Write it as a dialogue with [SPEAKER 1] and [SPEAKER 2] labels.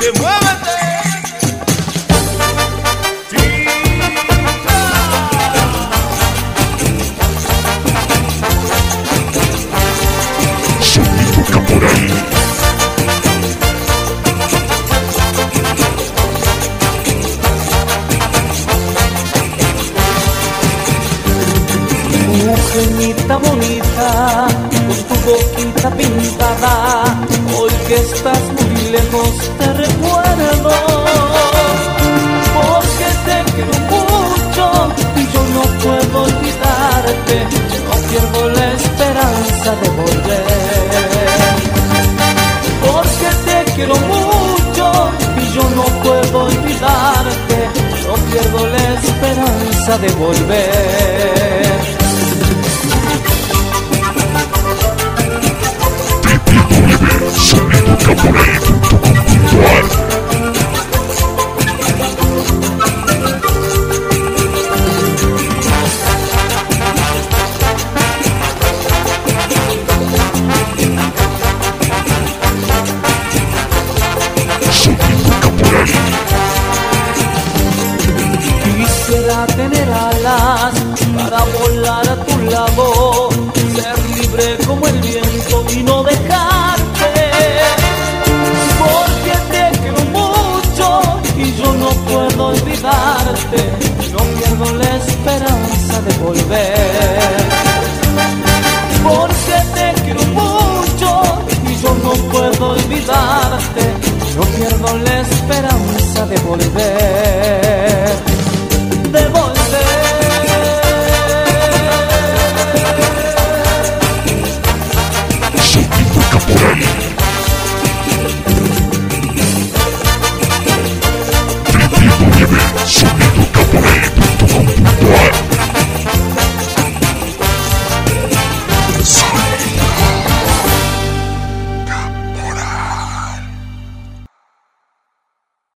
[SPEAKER 1] muévete.
[SPEAKER 2] Sonido Caporal.
[SPEAKER 3] Mujerita bonita, con tu boquita pintada, hoy que estás muy lejos te recuerdo, porque te quiero mucho y yo no puedo olvidarte, no pierdo la esperanza de volver, porque te quiero mucho y yo no puedo olvidarte, no pierdo la esperanza de volver.
[SPEAKER 2] www.sonidocaporal.com.ar
[SPEAKER 3] Quisiera tener alas para volar a tu lado, ser libre como el viento y no dejarte, porque te quiero mucho y yo no puedo olvidarte, no pierdo la esperanza de volver, porque te quiero mucho y yo no puedo olvidarte, no pierdo la esperanza de volver. De volver.